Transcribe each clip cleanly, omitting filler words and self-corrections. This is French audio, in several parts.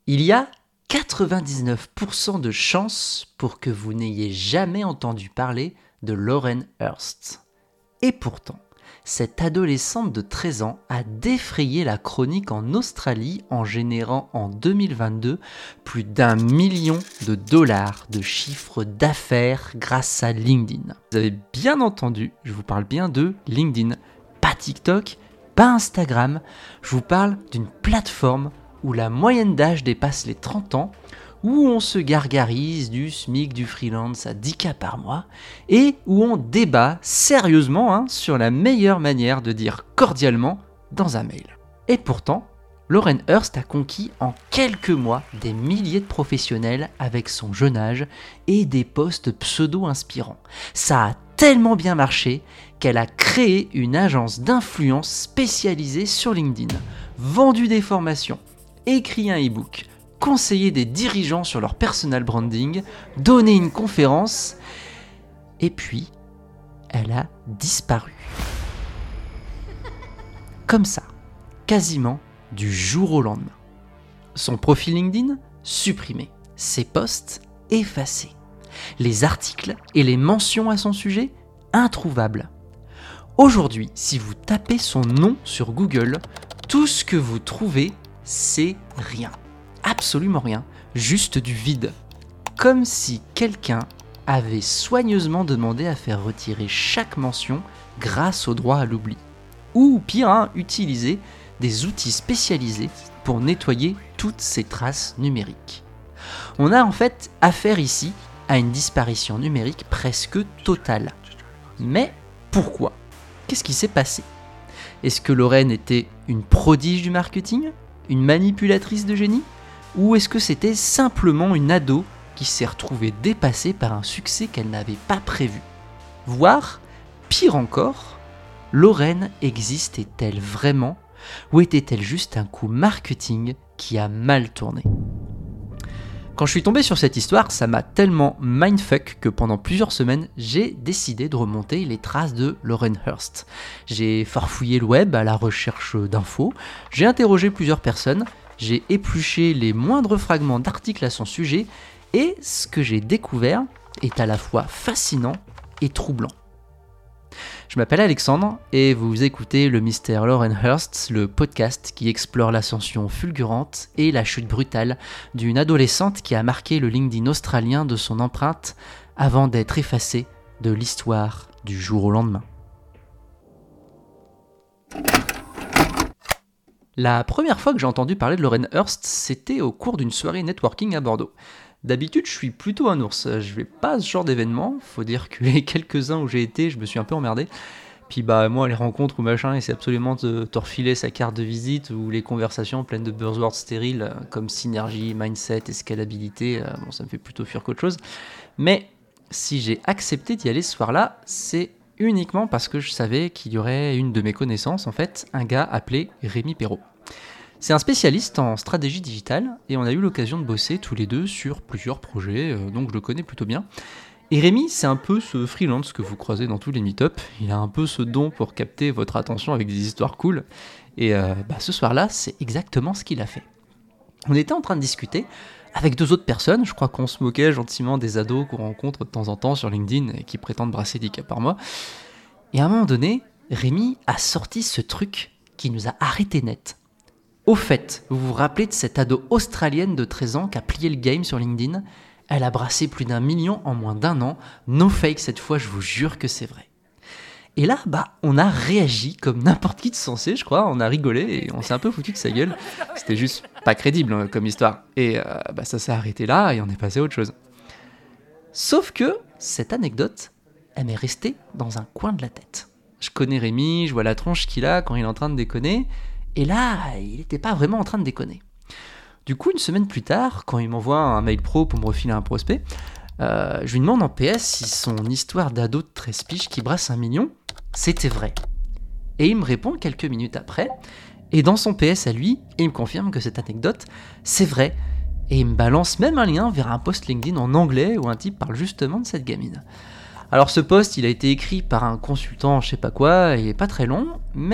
Il y a 99% de chances pour que vous n'ayez jamais entendu parler de Lauren Hurst. Et pourtant, cette adolescente de 13 ans a défrayé la chronique en Australie en générant en 2022 plus d'1 million de chiffre d'affaires grâce à LinkedIn. Vous avez bien entendu, je vous parle bien de LinkedIn, pas TikTok, pas Instagram, je vous parle d'une plateforme où la moyenne d'âge dépasse les 30 ans, où on se gargarise du SMIC du freelance à 10K par mois, et où on débat sérieusement sur la meilleure manière de dire cordialement dans un mail. Et pourtant, Lauren Hurst a conquis en quelques mois des milliers de professionnels avec son jeune âge et des posts pseudo-inspirants. Ça a tellement bien marché qu'elle a créé une agence d'influence spécialisée sur LinkedIn, vendu des formations, écrit un e-book, conseillé des dirigeants sur leur personal branding, donné une conférence, et puis elle a disparu. Comme ça, quasiment du jour au lendemain. Son profil LinkedIn supprimé, ses posts effacés, les articles et les mentions à son sujet introuvables. Aujourd'hui, si vous tapez son nom sur Google, tout ce que vous trouvez, c'est rien. Absolument rien, juste du vide. Comme si quelqu'un avait soigneusement demandé à faire retirer chaque mention grâce au droit à l'oubli. Ou pire, utiliser des outils spécialisés pour nettoyer toutes ces traces numériques. On a en fait affaire ici à une disparition numérique presque totale. Mais pourquoi ? Qu'est-ce qui s'est passé ? Est-ce que Lauren était une prodige du marketing ? Une manipulatrice de génie ? Ou est-ce que c'était simplement une ado qui s'est retrouvée dépassée par un succès qu'elle n'avait pas prévu ? Voire, pire encore, Lauren existait-elle vraiment ? Ou était-elle juste un coup marketing qui a mal tourné ? Quand je suis tombé sur cette histoire, ça m'a tellement mindfuck que pendant plusieurs semaines, j'ai décidé de remonter les traces de Lauren Hurst. J'ai farfouillé le web à la recherche d'infos, j'ai interrogé plusieurs personnes, j'ai épluché les moindres fragments d'articles à son sujet, et ce que j'ai découvert est à la fois fascinant et troublant. Je m'appelle Alexandre et vous écoutez le mystère Lauren Hurst, le podcast qui explore l'ascension fulgurante et la chute brutale d'une adolescente qui a marqué le LinkedIn australien de son empreinte avant d'être effacée de l'histoire du jour au lendemain. La première fois que j'ai entendu parler de Lauren Hurst, c'était au cours d'une soirée networking à Bordeaux. D'habitude, je suis plutôt un ours, je vais pas à ce genre d'événement, faut dire que les quelques-uns où j'ai été, je me suis un peu emmerdé. Puis moi, les rencontres ou machin, c'est absolument te refiler sa carte de visite ou les conversations pleines de buzzwords stériles comme synergie, mindset, escalabilité, ça me fait plutôt fuir qu'autre chose. Mais si j'ai accepté d'y aller ce soir-là, c'est uniquement parce que je savais qu'il y aurait une de mes connaissances, en fait, un gars appelé Rémi Perrault. C'est un spécialiste en stratégie digitale et on a eu l'occasion de bosser tous les deux sur plusieurs projets, donc je le connais plutôt bien. Et Rémi, c'est un peu ce freelance que vous croisez dans tous les meet-up, il a un peu ce don pour capter votre attention avec des histoires cool, et ce soir-là, c'est exactement ce qu'il a fait. On était en train de discuter avec deux autres personnes, je crois qu'on se moquait gentiment des ados qu'on rencontre de temps en temps sur LinkedIn et qui prétendent brasser 10K par mois. Et à un moment donné, Rémi a sorti ce truc qui nous a arrêté net. Au fait, vous vous rappelez de cette ado australienne de 13 ans qui a plié le game sur LinkedIn ? Elle a brassé plus d'1 million en moins d'1 an. No fake cette fois, je vous jure que c'est vrai. Et là, on a réagi comme n'importe qui de sensé, je crois. On a rigolé et on s'est un peu foutu de sa gueule. C'était juste pas crédible comme histoire. Et ça s'est arrêté là et on est passé à autre chose. Sauf que cette anecdote, elle m'est restée dans un coin de la tête. Je connais Rémi, je vois la tronche qu'il a quand il est en train de déconner. Et là, il n'était pas vraiment en train de déconner. Du coup, une semaine plus tard, quand il m'envoie un mail pro pour me refiler un prospect, je lui demande en PS si son histoire d'ado de 13 piges qui brasse 1 million, c'était vrai. Et il me répond quelques minutes après, et dans son PS à lui, il me confirme que cette anecdote, c'est vrai. Et il me balance même un lien vers un post LinkedIn en anglais où un type parle justement de cette gamine. Alors ce post, il a été écrit par un consultant je sais pas quoi, il est pas très long, mais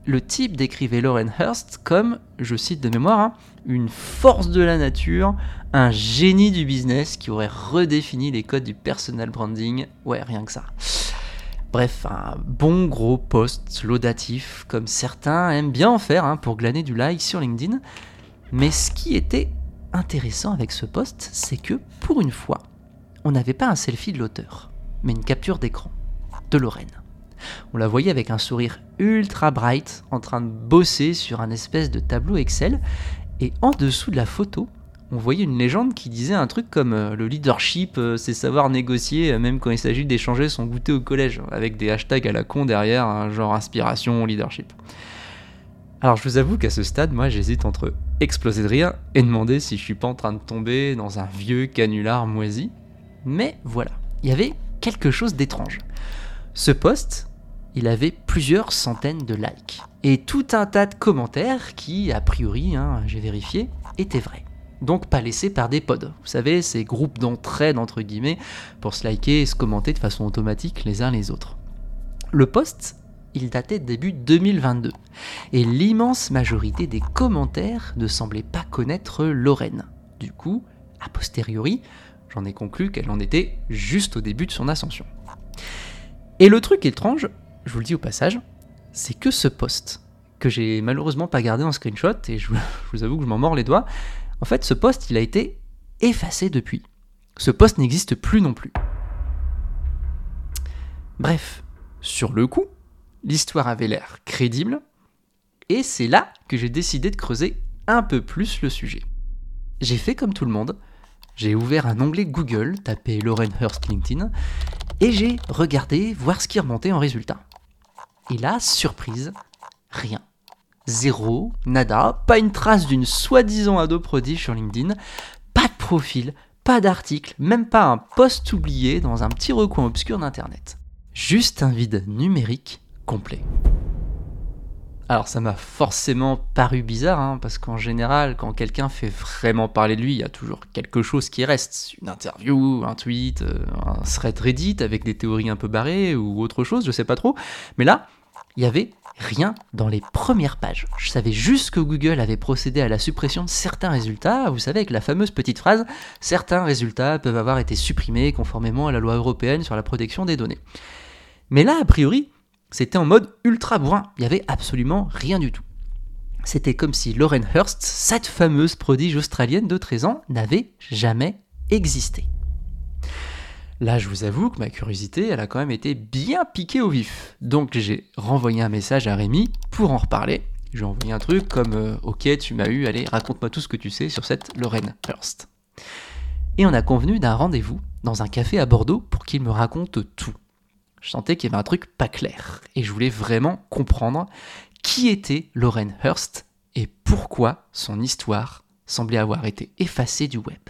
le type décrivait Lauren Hurst comme, je cite de mémoire, une force de la nature, un génie du business qui aurait redéfini les codes du personal branding. Ouais, rien que ça. Bref, un bon gros post laudatif, comme certains aiment bien en faire pour glaner du like sur LinkedIn. Mais ce qui était intéressant avec ce post, c'est que pour une fois, on n'avait pas un selfie de l'auteur, mais une capture d'écran de Lauren. On la voyait avec un sourire ultra bright, en train de bosser sur un espèce de tableau Excel, et en dessous de la photo, on voyait une légende qui disait un truc comme le leadership, c'est savoir négocier, même quand il s'agit d'échanger son goûter au collège, avec des hashtags à la con derrière, genre inspiration, leadership. Alors je vous avoue qu'à ce stade, moi j'hésite entre exploser de rire et demander si je suis pas en train de tomber dans un vieux canular moisi. Mais voilà, il y avait quelque chose d'étrange. Ce post, il avait plusieurs centaines de likes et tout un tas de commentaires qui, a priori, j'ai vérifié, étaient vrais. Donc pas laissés par des pods. Vous savez, ces groupes d'entraide entre guillemets pour se liker et se commenter de façon automatique les uns les autres. Le post, il datait de début 2022 et l'immense majorité des commentaires ne semblaient pas connaître Lauren. Du coup, a posteriori, j'en ai conclu qu'elle en était juste au début de son ascension. Et le truc étrange, je vous le dis au passage, c'est que ce post, que j'ai malheureusement pas gardé en screenshot, et je vous avoue que je m'en mords les doigts, en fait ce post il a été effacé depuis. Ce post n'existe plus non plus. Bref, sur le coup, l'histoire avait l'air crédible, et c'est là que j'ai décidé de creuser un peu plus le sujet. J'ai fait comme tout le monde, j'ai ouvert un onglet Google, tapé Lauren Hurst LinkedIn, et j'ai regardé voir ce qui remontait en résultat. Et là, surprise, rien. Zéro, nada, pas une trace d'une soi-disant ado prodige sur LinkedIn, pas de profil, pas d'article, même pas un post oublié dans un petit recoin obscur d'internet. Juste un vide numérique complet. Alors ça m'a forcément paru bizarre, parce qu'en général, quand quelqu'un fait vraiment parler de lui, il y a toujours quelque chose qui reste. Une interview, un tweet, un thread Reddit avec des théories un peu barrées ou autre chose, je sais pas trop. Mais là, il y avait rien dans les premières pages. Je savais juste que Google avait procédé à la suppression de certains résultats. Vous savez, avec la fameuse petite phrase « Certains résultats peuvent avoir été supprimés conformément à la loi européenne sur la protection des données ». Mais là, a priori, c'était en mode ultra bourrin, il n'y avait absolument rien du tout. C'était comme si Lauren Hurst, cette fameuse prodige australienne de 13 ans, n'avait jamais existé. Là, je vous avoue que ma curiosité, elle a quand même été bien piquée au vif. Donc j'ai renvoyé un message à Rémi pour en reparler. J'ai envoyé un truc comme « Ok, tu m'as eu, allez, raconte-moi tout ce que tu sais sur cette Lauren Hurst. » Et on a convenu d'un rendez-vous dans un café à Bordeaux pour qu'il me raconte tout. Je sentais qu'il y avait un truc pas clair, et je voulais vraiment comprendre qui était Lauren Hurst et pourquoi son histoire semblait avoir été effacée du web.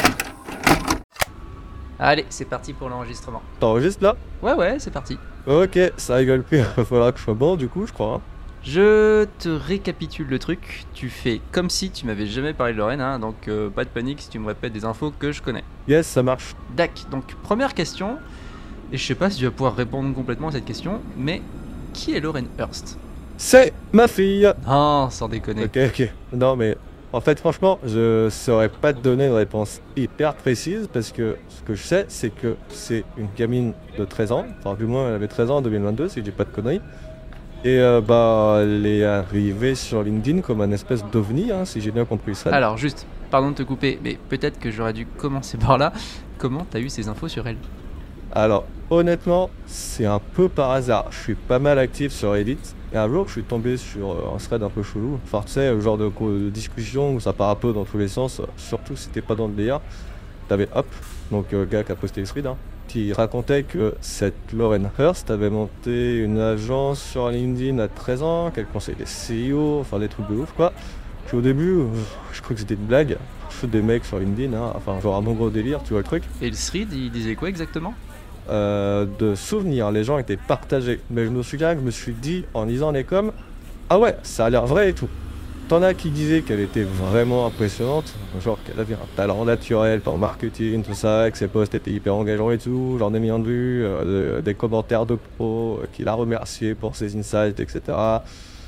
Allez, c'est parti pour l'enregistrement. T'enregistres là ? Ouais, c'est parti. Ok, ça rigole plus, il va falloir que je sois bon du coup, je crois. Je te récapitule le truc, tu fais comme si tu m'avais jamais parlé de Lauren, donc pas de panique si tu me répètes des infos que je connais. Yes, ça marche. Dac, donc première question, et je sais pas si tu vas pouvoir répondre complètement à cette question, mais qui est Lauren Hurst ? C'est ma fille. Non, sans déconner. Ok. Non mais, en fait franchement, je saurais pas te donner une réponse hyper précise, parce que ce que je sais, c'est que c'est une gamine de 13 ans, enfin du moins elle avait 13 ans en 2022, si je dis pas de conneries. Et elle est arrivée sur LinkedIn comme un espèce d'ovni, si j'ai bien compris ça. Alors juste, pardon de te couper, mais peut-être que j'aurais dû commencer par là. Comment t'as eu ces infos sur elle ? Alors, honnêtement, c'est un peu par hasard. Je suis pas mal actif sur Reddit. Et un jour, je suis tombé sur un thread un peu chelou. Enfin, tu sais, le genre de discussion où ça part un peu dans tous les sens. Surtout si t'es pas dans le délire. T'avais Hop, donc le gars qui a posté le thread, qui racontait que cette Lauren Hurst avait monté une agence sur LinkedIn à 13 ans, qu'elle conseillait des CEO, enfin des trucs de ouf, quoi. Puis au début, je crois que c'était une blague. Je fais des mecs sur LinkedIn, enfin genre un bon gros délire, tu vois le truc. Et le thread, il disait quoi exactement ? De souvenirs, les gens étaient partagés. Mais je me souviens que je me suis dit, en lisant les coms, ah ouais, ça a l'air vrai et tout. T'en as qui disaient qu'elle était vraiment impressionnante, genre qu'elle avait un talent naturel en marketing, tout ça, que ses posts étaient hyper engageants et tout, genre des millions de vues, des commentaires de pros qui la remerciaient pour ses insights, etc.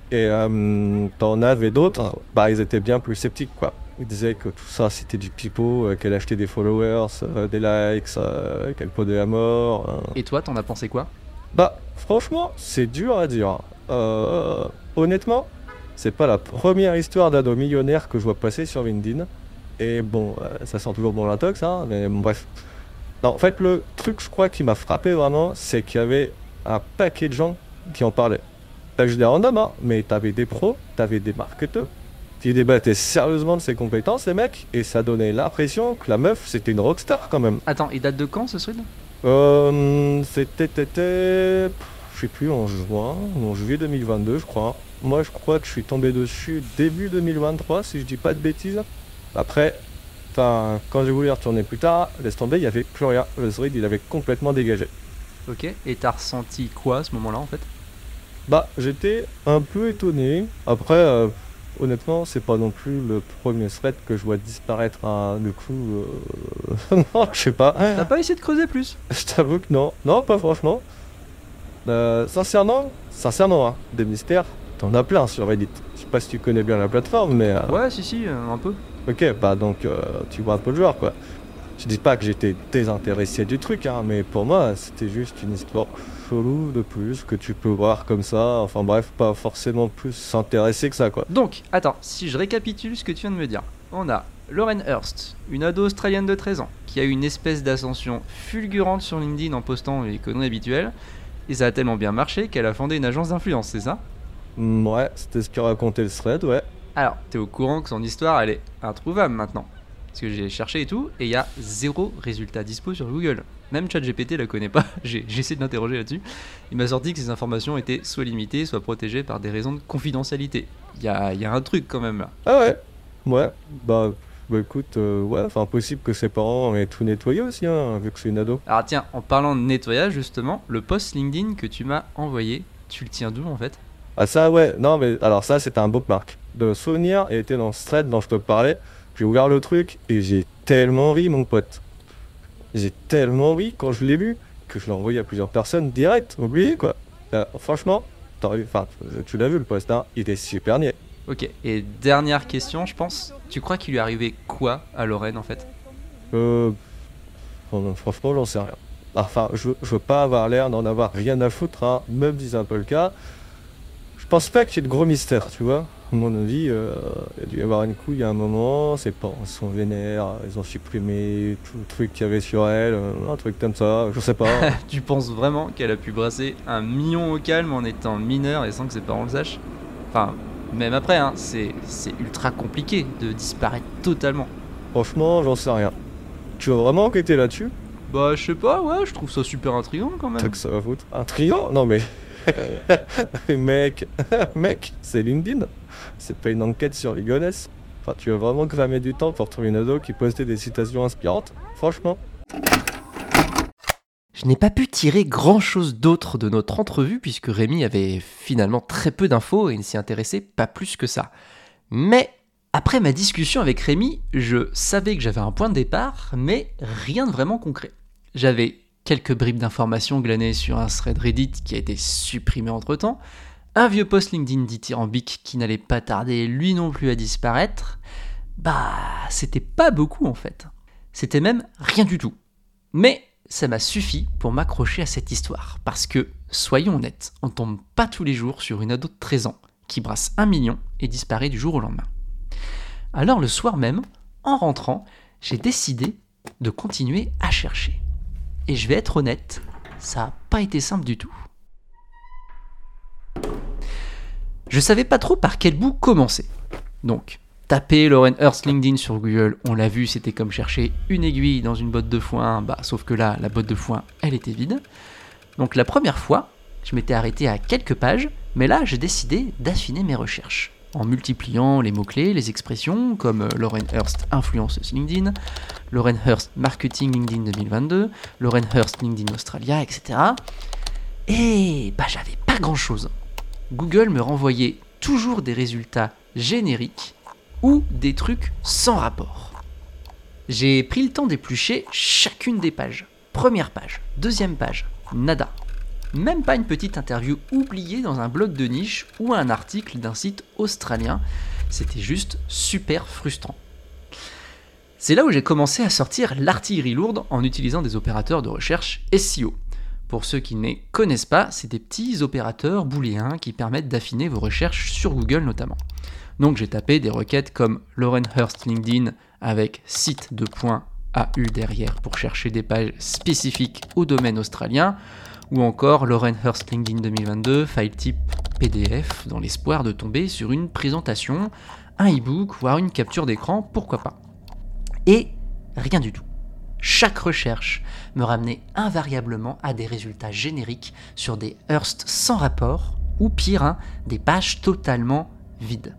Et t'en avais d'autres, bah ils étaient bien plus sceptiques quoi. Ils disaient que tout ça c'était du pipeau, qu'elle achetait des followers, des likes, qu'elle podait à mort. Et toi, t'en as pensé quoi? Bah franchement, c'est dur à dire. Honnêtement, c'est pas la première histoire d'ado millionnaire que je vois passer sur LinkedIn. Et bon, ça sent toujours bon l'intox, hein, mais bon, bref. Non, en fait, le truc, je crois, qui m'a frappé vraiment, c'est qu'il y avait un paquet de gens qui en parlaient. T'as juste des randoms, hein, mais t'avais des pros, t'avais des marketeurs, qui débattaient sérieusement de ses compétences, les mecs, et ça donnait l'impression que la meuf, c'était une rockstar quand même. Attends, il date de quand ce thread? Je sais plus, en juin, ou en juillet 2022, je crois. Moi, je crois que je suis tombé dessus début 2023, si je dis pas de bêtises. Après, quand j'ai voulu y retourner plus tard, laisse tomber, il n'y avait plus rien. Le thread, il avait complètement dégagé. Ok, et t'as ressenti quoi à ce moment-là en fait? Bah, j'étais un peu étonné. Après, honnêtement, c'est pas non plus le premier thread que je vois disparaître. Du coup, non, je sais pas. T'as pas essayé de creuser plus? Je t'avoue que non. Non, pas franchement. Sincèrement, hein, des mystères, t'en as plein sur Reddit. Je sais pas si tu connais bien la plateforme, mais... Ouais, si, un peu. Ok, bah donc, tu vois un peu le genre, quoi. Je dis pas que j'étais désintéressé du truc, hein, mais pour moi, c'était juste une histoire chelou de plus que tu peux voir comme ça. Enfin bref, pas forcément plus intéressé que ça, quoi. Donc, attends, si je récapitule ce que tu viens de me dire, on a Lauren Hurst, une ado australienne de 13 ans, qui a eu une espèce d'ascension fulgurante sur LinkedIn en postant les conneries habituelles, et ça a tellement bien marché qu'elle a fondé une agence d'influence, c'est ça? Ouais, c'était ce que racontait le thread, ouais. Alors, t'es au courant que son histoire, elle est introuvable maintenant? Parce que j'ai cherché et tout, et il y a 0 résultat dispo sur Google. Même ChatGPT la connaît pas, j'ai essayé de l'interroger là-dessus. Il m'a sorti que ces informations étaient soit limitées, soit protégées par des raisons de confidentialité. Il y a un truc quand même là. Ah ouais. Ouais, bah écoute, ouais, enfin possible que ses parents aient tout nettoyé aussi, hein, vu que c'est une ado. Alors tiens, en parlant de nettoyage justement, le post LinkedIn que tu m'as envoyé, tu le tiens d'où en fait? Ah ça ouais, non mais alors ça c'était un bookmark. De souvenir, il était dans ce thread dont je te parlais. J'ai ouvert le truc et j'ai tellement ri mon pote. J'ai tellement ri quand je l'ai vu que je l'ai envoyé à plusieurs personnes direct, oublié quoi. Franchement, tu l'as vu le post, hein, il était super niais. Ok, et dernière question je pense, tu crois qu'il lui est arrivé quoi à Lauren en fait? Franchement j'en sais rien. Enfin, je veux pas avoir l'air d'en avoir rien à foutre, hein, même si c'est un peu le cas. Je pense pas qu'il y ait de gros mystères, tu vois. À mon avis, il y a dû y avoir une couille à un moment, ses parents sont vénères, ils ont supprimé tout le truc qu'il y avait sur elle, un truc comme ça, je sais pas. Tu penses vraiment qu'elle a pu brasser 1 million au calme en étant mineure et sans que ses parents le sachent? Enfin, même après, hein, c'est ultra compliqué de disparaître totalement. Franchement, j'en sais rien. Tu veux vraiment enquêter là-dessus? Bah, je sais pas, ouais, je trouve ça super intriguant quand même. T'as que ça va foutre. Un trio? Non mais... mec, c'est LinkedIn. C'est pas une enquête sur les gonnesses. Enfin, tu veux vraiment cramer du temps pour trouver une ado qui postait des citations inspirantes? Franchement. Je n'ai pas pu tirer grand chose d'autre de notre entrevue puisque Rémi avait finalement très peu d'infos et ne s'y intéressait pas plus que ça. Mais après ma discussion avec Rémi, je savais que j'avais un point de départ, mais rien de vraiment concret. J'avais quelques bribes d'informations glanées sur un thread Reddit qui a été supprimé entre-temps, un vieux post LinkedIn dithyrambique qui n'allait pas tarder lui non plus à disparaître. Bah, c'était pas beaucoup en fait. C'était même rien du tout. Mais ça m'a suffi pour m'accrocher à cette histoire, parce que, soyons honnêtes, on tombe pas tous les jours sur une ado de 13 ans qui brasse 1 million et disparaît du jour au lendemain. Alors le soir même, en rentrant, j'ai décidé de continuer à chercher. Et je vais être honnête, ça n'a pas été simple du tout. Je savais pas trop par quel bout commencer. Donc, taper Lauren Hurst LinkedIn sur Google, on l'a vu, c'était comme chercher une aiguille dans une botte de foin, sauf que là, la botte de foin, elle était vide. Donc la première fois, je m'étais arrêté à quelques pages, mais là, j'ai décidé d'affiner mes recherches, en multipliant les mots-clés, les expressions, comme Lauren Hurst influenceuse LinkedIn, Lauren Hurst marketing LinkedIn 2022, Lauren Hurst LinkedIn Australia, etc. Et j'avais pas grand-chose. Google me renvoyait toujours des résultats génériques ou des trucs sans rapport. J'ai pris le temps d'éplucher chacune des pages. Première page, deuxième page, nada. même pas une petite interview oubliée dans un blog de niche ou un article d'un site australien. C'était juste super frustrant. C'est là où j'ai commencé à sortir l'artillerie lourde en utilisant des opérateurs de recherche SEO. Pour ceux qui ne les connaissent pas, c'est des petits opérateurs booléens qui permettent d'affiner vos recherches sur Google notamment. Donc j'ai tapé des requêtes comme Lauren Hurst LinkedIn avec site de .au derrière pour chercher des pages spécifiques au domaine australien, ou encore Lauren Hurst LinkedIn 2022, file type PDF, dans l'espoir de tomber sur une présentation, un e-book, voire une capture d'écran, pourquoi pas. Et rien du tout. Chaque recherche me ramenait invariablement à des résultats génériques sur des Hurst sans rapport, ou pire, des pages totalement vides.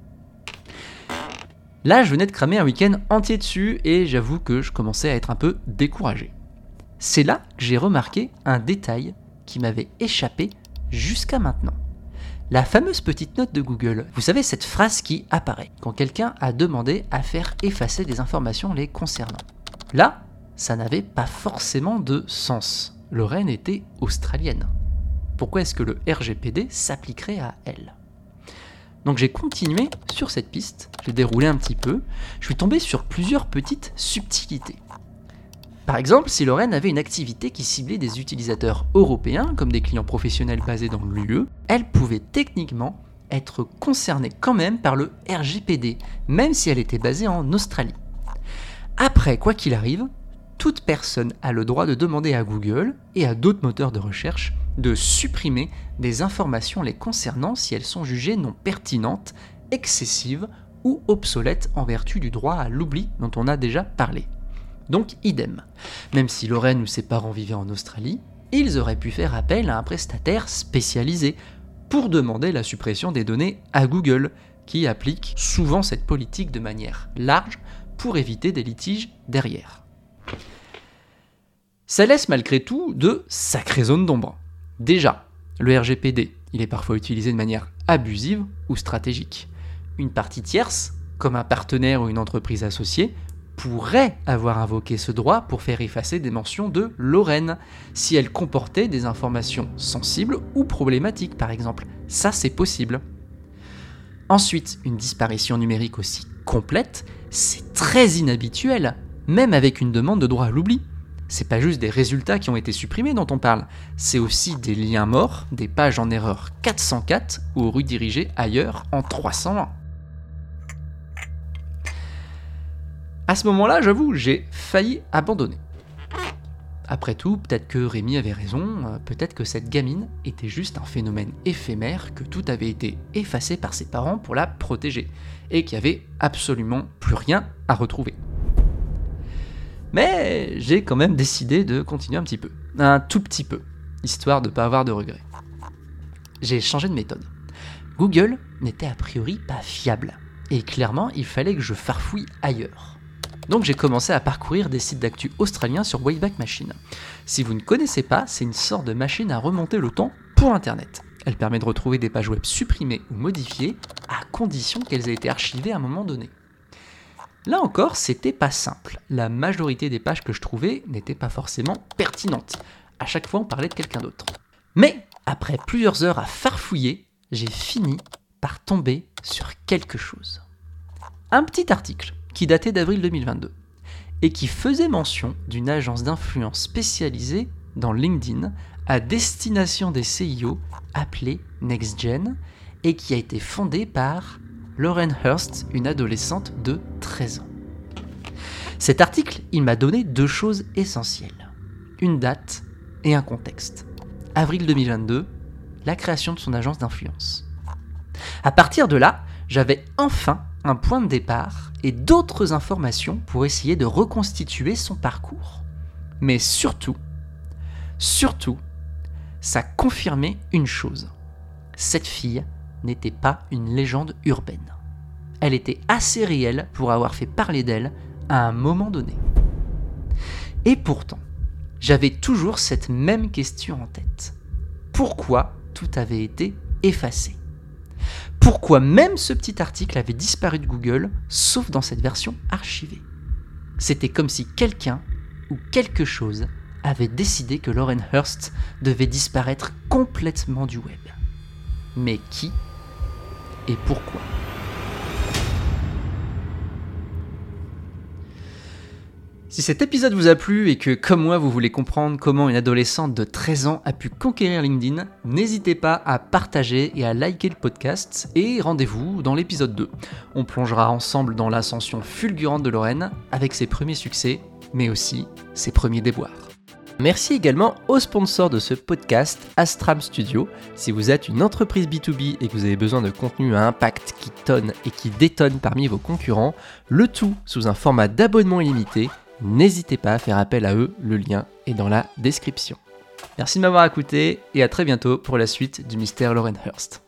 Là, je venais de cramer un week-end entier dessus et j'avoue que je commençais à être un peu découragé. C'est là que j'ai remarqué un détail qui m'avait échappé jusqu'à maintenant. La fameuse petite note de Google, vous savez, cette phrase qui apparaît quand quelqu'un a demandé à faire effacer des informations les concernant. Là, ça n'avait pas forcément de sens. Lauren était australienne. Pourquoi est-ce que le RGPD s'appliquerait à elle ? Donc j'ai continué sur cette piste, j'ai déroulé un petit peu, je suis tombé sur plusieurs petites subtilités. Par exemple, si Lauren avait une activité qui ciblait des utilisateurs européens, comme des clients professionnels basés dans l'UE, elle pouvait techniquement être concernée quand même par le RGPD, même si elle était basée en Australie. Après, quoi qu'il arrive, toute personne a le droit de demander à Google et à d'autres moteurs de recherche de supprimer des informations les concernant si elles sont jugées non pertinentes, excessives ou obsolètes en vertu du droit à l'oubli dont on a déjà parlé. Donc idem. Même si Lauren ou ses parents vivaient en Australie, ils auraient pu faire appel à un prestataire spécialisé pour demander la suppression des données à Google, qui applique souvent cette politique de manière large pour éviter des litiges derrière. Ça laisse malgré tout de sacrées zones d'ombre. Déjà, le RGPD, il est parfois utilisé de manière abusive ou stratégique. Une partie tierce, comme un partenaire ou une entreprise associée, pourrait avoir invoqué ce droit pour faire effacer des mentions de Lauren, si elle comportait des informations sensibles ou problématiques par exemple. Ça, c'est possible. Ensuite, une disparition numérique aussi complète, c'est très inhabituel, même avec une demande de droit à l'oubli. C'est pas juste des résultats qui ont été supprimés dont on parle, c'est aussi des liens morts, des pages en erreur 404 ou redirigées ailleurs en 301. À ce moment-là, j'avoue, j'ai failli abandonner. Après tout, peut-être que Rémi avait raison, peut-être que cette gamine était juste un phénomène éphémère, que tout avait été effacé par ses parents pour la protéger, et qu'il n'y avait absolument plus rien à retrouver. Mais j'ai quand même décidé de continuer un petit peu, un tout petit peu, histoire de ne pas avoir de regrets. J'ai changé de méthode. Google n'était a priori pas fiable, et clairement il fallait que je farfouille ailleurs. Donc j'ai commencé à parcourir des sites d'actu australiens sur Wayback Machine. Si vous ne connaissez pas, c'est une sorte de machine à remonter le temps pour Internet. Elle permet de retrouver des pages web supprimées ou modifiées, à condition qu'elles aient été archivées à un moment donné. Là encore, c'était pas simple. La majorité des pages que je trouvais n'étaient pas forcément pertinentes. À chaque fois, on parlait de quelqu'un d'autre. Mais, après plusieurs heures à farfouiller, j'ai fini par tomber sur quelque chose. Un petit article qui datait d'avril 2022 et qui faisait mention d'une agence d'influence spécialisée dans LinkedIn à destination des CIO appelée NextGen et qui a été fondée par Lauren Hurst, une adolescente de 13 ans. Cet article, il m'a donné deux choses essentielles. Une date et un contexte. Avril 2022, la création de son agence d'influence. À partir de là, j'avais enfin un point de départ et d'autres informations pour essayer de reconstituer son parcours. Mais surtout, ça confirmait une chose. Cette fille n'était pas une légende urbaine. Elle était assez réelle pour avoir fait parler d'elle à un moment donné. Et pourtant, j'avais toujours cette même question en tête. Pourquoi tout avait été effacé ? Pourquoi même ce petit article avait disparu de Google, sauf dans cette version archivée ? C'était comme si quelqu'un ou quelque chose avait décidé que Lauren Hurst devait disparaître complètement du web. Mais qui et pourquoi ? Si cet épisode vous a plu et que, comme moi, vous voulez comprendre comment une adolescente de 13 ans a pu conquérir LinkedIn, n'hésitez pas à partager et à liker le podcast et rendez-vous dans l'épisode 2. On plongera ensemble dans l'ascension fulgurante de Lauren avec ses premiers succès, mais aussi ses premiers déboires. Merci également au sponsor de ce podcast, Astram Studio. Si vous êtes une entreprise B2B et que vous avez besoin de contenu à impact qui tonne et qui détonne parmi vos concurrents, le tout sous un format d'abonnement illimité, n'hésitez pas à faire appel à eux, le lien est dans la description. Merci de m'avoir écouté et à très bientôt pour la suite du mystère Lauren Hurst.